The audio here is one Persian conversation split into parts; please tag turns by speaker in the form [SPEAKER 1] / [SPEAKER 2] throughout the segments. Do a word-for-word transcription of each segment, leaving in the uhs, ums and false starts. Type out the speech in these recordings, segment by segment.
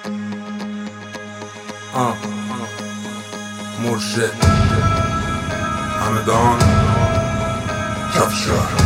[SPEAKER 1] آه مرشد همدان کفشار.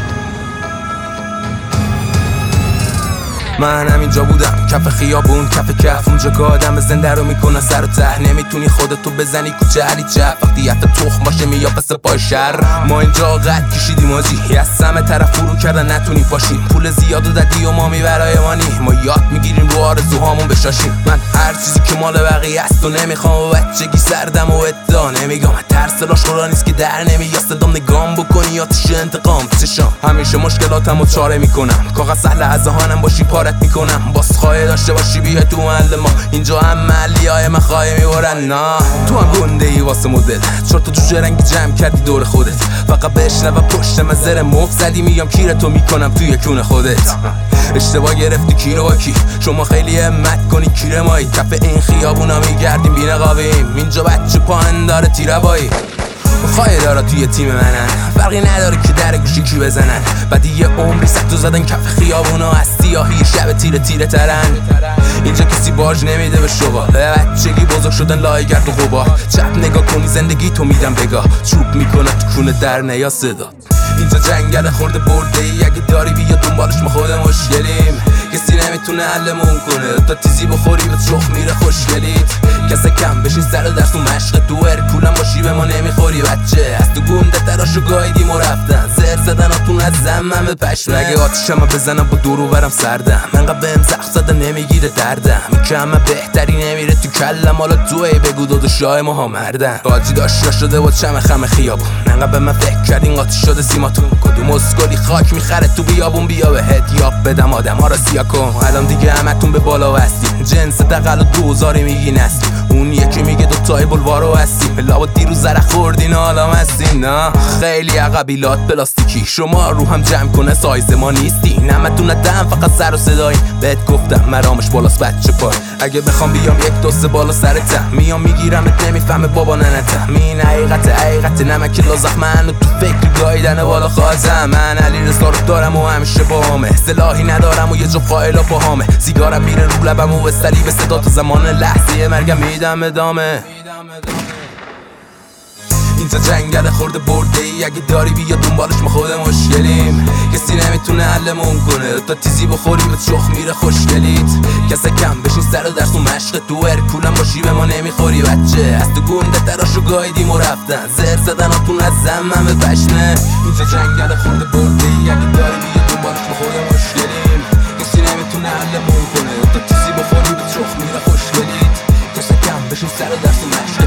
[SPEAKER 1] من همینجا بودم کف خیابون کف کف، اونجا که آدم زنده رو میکنن سر و ته. نمیتونی خودتو بزنی کوچه علی چپ وقتی یفت تخم باشه میاد پس پای شر. ما اینجا قد کشیدیم آجی از سمه طرف فرو کردن نتونیم پاشیم. پول زیاد و ددی و ما میبرای مانی، ما یاد میگیریم رو آرزوهامون بشاشیم. من هر چیزی که مال بقیه است و نمیخوام و بچگی سردم و ادعا نمیگم. ترس لاشخورا نیست که در نمیاد صدام نگام بکنی یا تیش انتقام چشام. همیشه مشکلاتمو چاره میکنم، کاغذ سهل از ذهنم باشی پارت میکنم. باز خواهی داشته باشی بیا تو محل ما، اینجا هم محلی های من خواهی میبرن. نه تو هم گنده ای واسه مدل، چهار تا جوجه رنگی جمع کردی دور خودت. فقط بشنو پشت من زر مفت زدی میام کیرتو میکنم توی کون خودت. اشتباه گرفتی کی رو با کی، شما خیلی همت کنی کیره مایی. کف این خیابونا میگردیم بی نقابیم، اینجا بچه پاهن داره تیربایی. خواهی دارا توی تیم منن، فرقی نداره که در گوشی کی بزنن. بعد یه عمری ستو زدن کف خیابونا از سیاهی شب تیره تیره ترن. اینجا کسی باج نمیده به شما، بچگی بزرگ شدن لای گرد و غبار. چپ نگاه کنی زندگی تو میدم بگاه، چوب میکنه تو کونه در نیا صدا. اینجا جنگل خورده برده ای، اگه داری بیا دنبالش ما خود مشکلیم. کسی نمیتونه حلمون کنه، تا تیزی بخوری به چخ میره خوشگلیت. کسی کم بشین سر درس و مشق تو هرکولم باشی به ما نمیخوری بچه. از تو گونده تراشو گایدیم و رفتن زر زدن آتون از زمم به پشمه. اگه آتیشم بزنم با دورو برم سردم، منقدر بهم زخم زده نمیگیره دردم. این که همه بهتری نمیره تو کلم، حالا تو ای بگو دو دو شای ماها مردن. آجی داشت شده با چم خم خیابون، منقدر به من فکر کردین آتیش شده سیماتون. کدوم اسکلی خاک میخره تو بیابون، بیا بهت یاب بدم آدم ها را سیا کن. الان دیگه همتون به بالا هستین، جنس دقل و دوزاری میگی نستی. اون یکی میگه دوتای بلوارو هستیم، لابد دیروز زره خوردین حالا هستین. نه خیلی عقبیلات پلاستیکی، شما رو هم جمع کنه سایز ما نیستین. همتون ندم فقط سر و صدایی، بهت گفتم مرامش بالاست بچه پای. اگه بخوام بیام یک دو سه بالا سرتم میام میگیرمت نمیفهمه بابا ننتم. این حقیقت حقیقت نمک لازخ من تو فکر گایدن بالا خواهزم. من علی رضا رو دارم و همیشه با همه، سلاحی ندارم و یه جو فایلا با همه. سیگارم میره رو لبم و به صلیب صدا تو زمان لحظه مرگم میدم ادامه. اینجا جنگل خورده برده ای، اگه داری بیا دنبالش ما خود مشکلیم. کسی نمیتونه حلمون کنه، تا تیزی بخوری به چخ میره خوشگلیت. کسی کم بشین سر درس و مشق تو هرکولم باشی به ما نمیخوری بچه. از تو گونده تراشو گایدیم و رفتن زر زدن آتون از زمم به پشمه. اینجا جنگل خورده برده ای، اگه داری بیا دنبالش ما خود مشکلیم. کسی نمیتونه حلمون کنه، تا تیزی بخوری به چخ میره خوشگلیت. کسی کم بشین سر درس و مشق